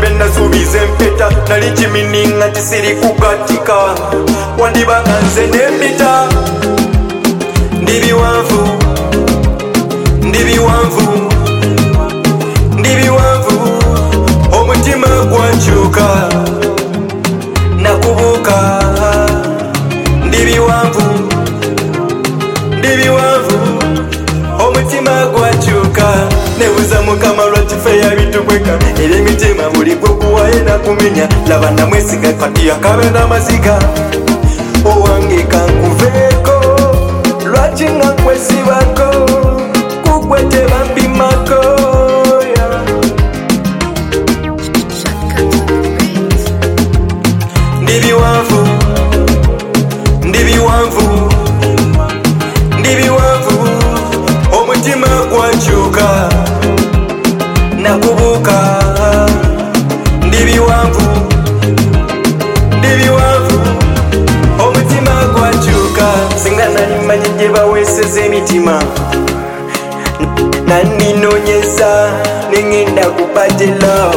benasuubiza empeta nali kimininga tisiri kugatika wandibanga nze nembita ndi biwanvu omutima gwankyuka nakubuuka ndi biwanvu omutima gwankyuka nebuuza mukama lwaki ffe yabitukweka era emitima buli gwokuwaye nakumenya laba namwesiga kati yakabe n'amaziga owange kankuveeko lwaki nga nkwesibako kugwe tebampimako ndi biwanvu omutima gwankyuka nakubuuka ndi biwanvu omutima gwankyuka singa nali manyi gye baweeseza emitima nandinoonyeza nengenda kupatela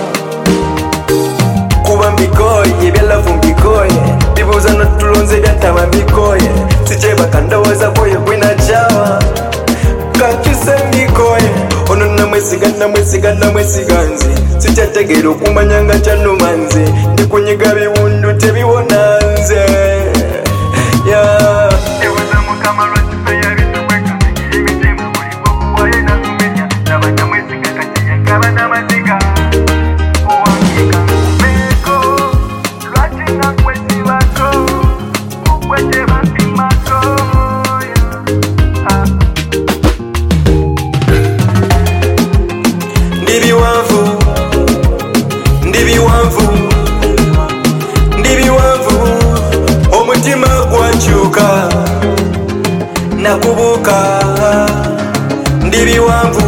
kuba mbikoye ebyalavu mbikoye bibuuza notulonze byatama mbikoye sikyebaka ndowooza kwoyo gwinakyawa kakyuse mbikoye ono namwesiga nze sikyategeera okumanya nga kyanuma nze ndikunyiga biwundu tebiwona nze ndi biwanvu omutima gwankyuka nakubuuka ndi biwanvu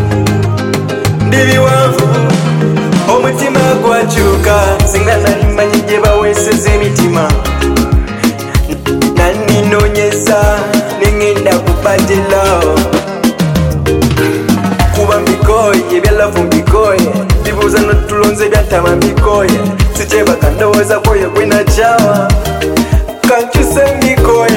omutima gwankyuka singa nali manyi gye baweeseza emitima nandinoonyeza nengenda kupatela kuba mbikoye ebyalavu mbikoye bibuuza notulonze byatama mbikoye sikyebaka ndowooza kwoyo gwinakyawa kankyuse mbikoye